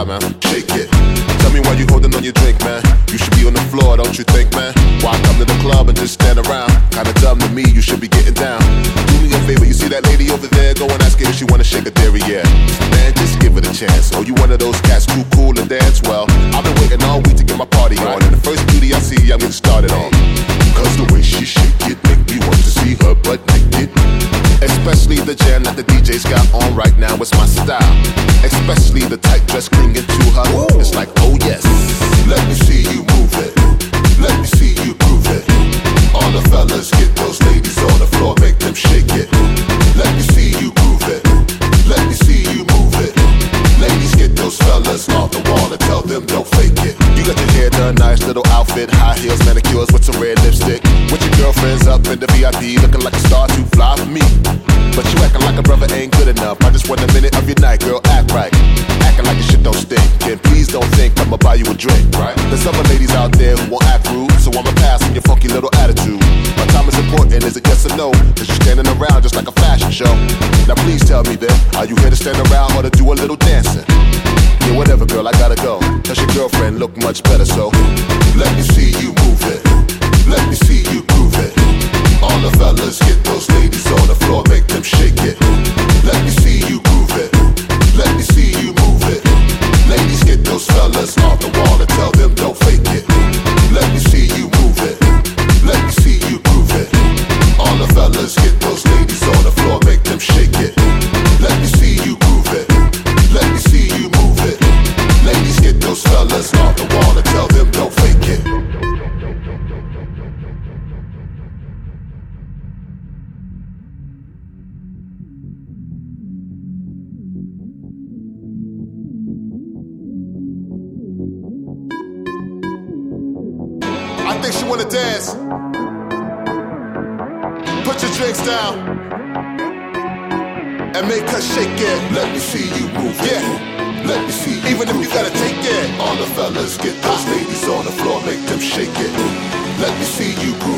out, man. Shake it. Tell me why you holding on your drink, man. You should be on the floor, don't you think, man? Why come to the club and just stand around? Kinda dumb to me, you should be getting down. Do me a favor, you see that lady over there? Go and ask her if she wanna shake a derriere. Man, just give it a chance. Oh, you one of those cats too cool to dance? Well, I've been waiting all week to get my party on, and the first beauty I see, I'm getting started on. Cause the way she shake it make me want to see her butt naked. Especially the jam that the DJ's got on right now, it's my style. Especially the tight dress clinging to her. Ooh. It's like, oh yes. Let me see you move it. Let me see you groove it. All the fellas get those ladies on the floor, make them shake it. Let me see you groove it. Let me see you move it. Ladies, get those fellas off the wall and tell them don't fake it. You got your hair done, nice little outfit, high heels, manicures with some red lipstick. With your girlfriends up in the VIP, looking like a star too fly for me. But you acting like a brother ain't good enough. I just want a minute of your night, girl, act right. Acting like your shit don't stink. And please don't think I'ma buy you a drink, right? There's other ladies out there who won't act rude, so I'ma pass on your funky little attitude. My time is important, is it yes or no? Cause you're standing around just like a fashion show. Now please tell me then, are you here to stand around or to do a little dancing? Yeah, whatever, girl, I gotta go. Cause your girlfriend look much better, so let me see you move it. Let me see you groove it. All the fellas get those ladies on the floor, make them shake it. Let me see you groove it. Let me see you move it. Ladies, get those fellas off the wall and tell them don't fake it. Let me see you move it. Let me see you groove it. All the fellas get those ladies on the floor, make them shake it. Let me see you groove it. Let me see you move it. Ladies, get those fellas off the wall and tell them don't fake it. I think she wanna dance. Put your drinks down and make her shake it. Let me see you move it. Yeah. Let me see you even if you gotta take it. All the fellas get those ladies on the floor, make them shake it. Let me see you groove